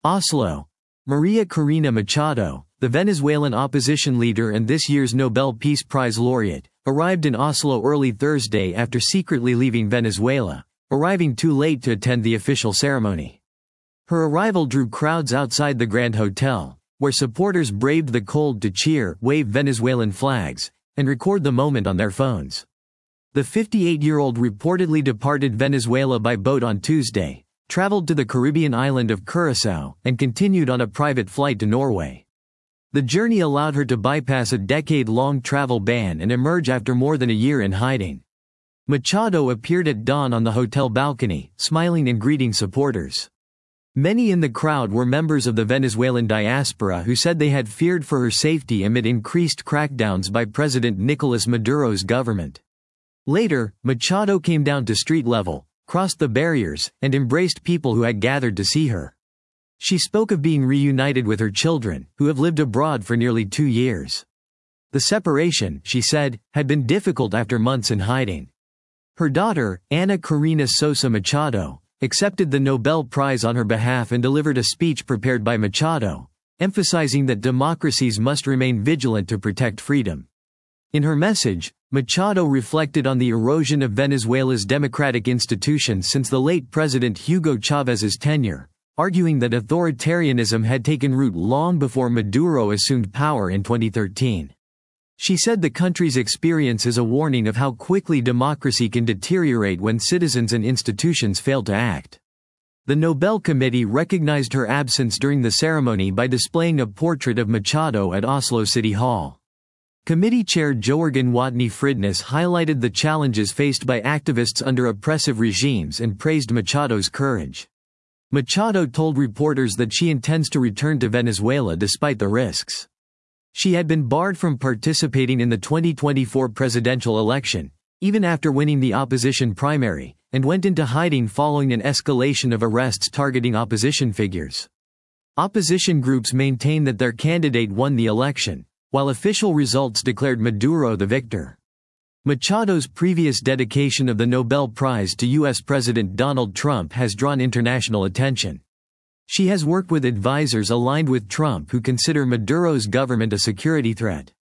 Oslo. Maria Corina Machado, the Venezuelan opposition leader and this year's Nobel Peace Prize laureate, arrived in Oslo early Thursday after secretly leaving Venezuela, arriving too late to attend the official ceremony. Her arrival drew crowds outside the Grand Hotel, where supporters braved the cold to cheer, wave Venezuelan flags, and record the moment on their phones. The 58-year-old reportedly departed Venezuela by boat on Tuesday, traveled to the Caribbean island of Curaçao, and continued on a private flight to Norway. The journey allowed her to bypass a decade-long travel ban and emerge after more than a year in hiding. Machado appeared at dawn on the hotel balcony, smiling and greeting supporters. Many in the crowd were members of the Venezuelan diaspora who said they had feared for her safety amid increased crackdowns by President Nicolas Maduro's government. Later, Machado came down to street level, crossed the barriers, and embraced people who had gathered to see her. She spoke of being reunited with her children, who have lived abroad for nearly 2 years. The separation, she said, had been difficult after months in hiding. Her daughter, Ana Karina Sosa Machado, accepted the Nobel Prize on her behalf and delivered a speech prepared by Machado, emphasizing that democracies must remain vigilant to protect freedom. In her message, Machado reflected on the erosion of Venezuela's democratic institutions since the late President Hugo Chávez's tenure, arguing that authoritarianism had taken root long before Maduro assumed power in 2013. She said the country's experience is a warning of how quickly democracy can deteriorate when citizens and institutions fail to act. The Nobel Committee recognized her absence during the ceremony by displaying a portrait of Machado at Oslo City Hall. Committee Chair Jørgen Watne Fridnes highlighted the challenges faced by activists under oppressive regimes and praised Machado's courage. Machado told reporters that she intends to return to Venezuela despite the risks. She had been barred from participating in the 2024 presidential election, even after winning the opposition primary, and went into hiding following an escalation of arrests targeting opposition figures. Opposition groups maintain that their candidate won the election, while official results declared Maduro the victor. Machado's previous dedication of the Nobel Prize to U.S. President Donald Trump has drawn international attention. She has worked with advisors aligned with Trump who consider Maduro's government a security threat.